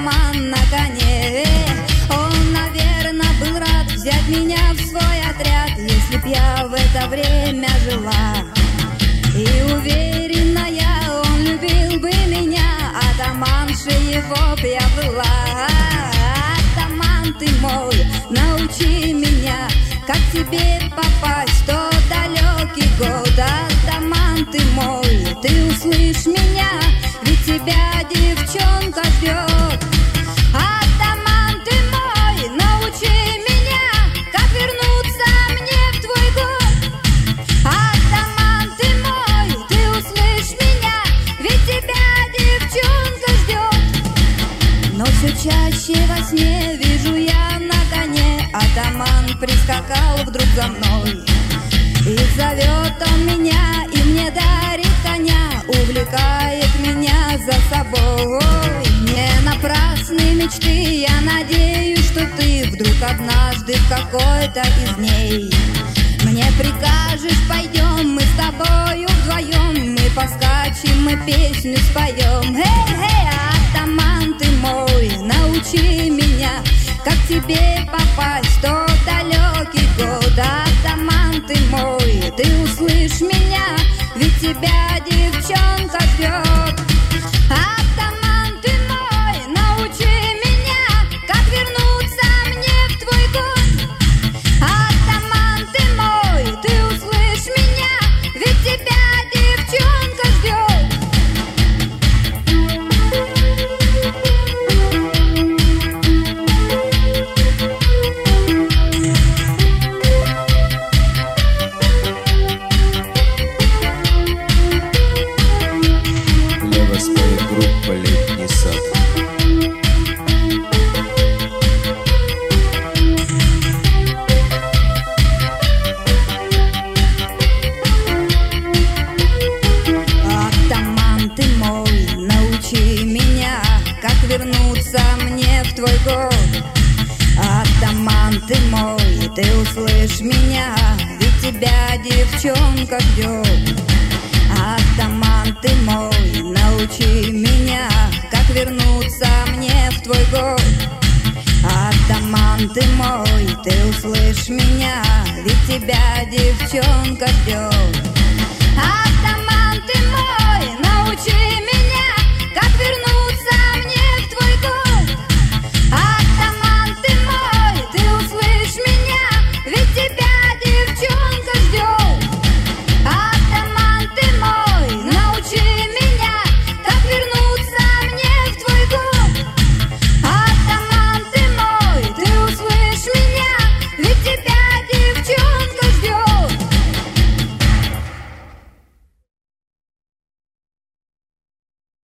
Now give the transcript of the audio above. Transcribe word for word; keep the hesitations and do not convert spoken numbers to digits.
атаман на коне. Он, наверное, был рад взять меня в свой отряд, если б я в это время жила. И уверена я, он любил бы меня, атаманшей его б я была. Атаман ты мой, научи меня, как тебе попасть в тот далекий год. Атаман ты мой, ты услышь меня, ведь тебя девчонка ждет. Атаман ты мой, научи меня, как вернуться мне в твой год. Атаман ты мой, ты услышь меня, ведь тебя девчонка ждет. Но все чаще во сне вижу я на коне, атаман прискакал вдруг за мной. И зовет он меня, и мне дарит коня, увлекает меня за собой. Не напрасны мечты, я надеюсь, что ты вдруг однажды в какой-то из дней мне прикажешь, пойдем мы с тобою вдвоем, мы поскачем, мы песню споем. Эй-эй, атаман ты мой, научи меня, как тебе попасть в тот далекий год. Атаман ты мой, ты услышь меня, ведь тебя девчонка ждет. Атаман ты мой, научи меня, как вернуться мне в твой год. Атаман ты мой, ты услышь меня, ведь тебя девчонка ждет. Группа «Летний сад». Атаман ты мой, научи меня, как вернуться мне в твой год. Атаман ты мой, ты услышь меня, ведь тебя девчонка ждет. Атаман ты мой, научи меня, как вернуться мне в твой год. Атаман ты мой, ты услышь меня, ведь тебя девчонка ждет. Атаман ты мой, научи меня.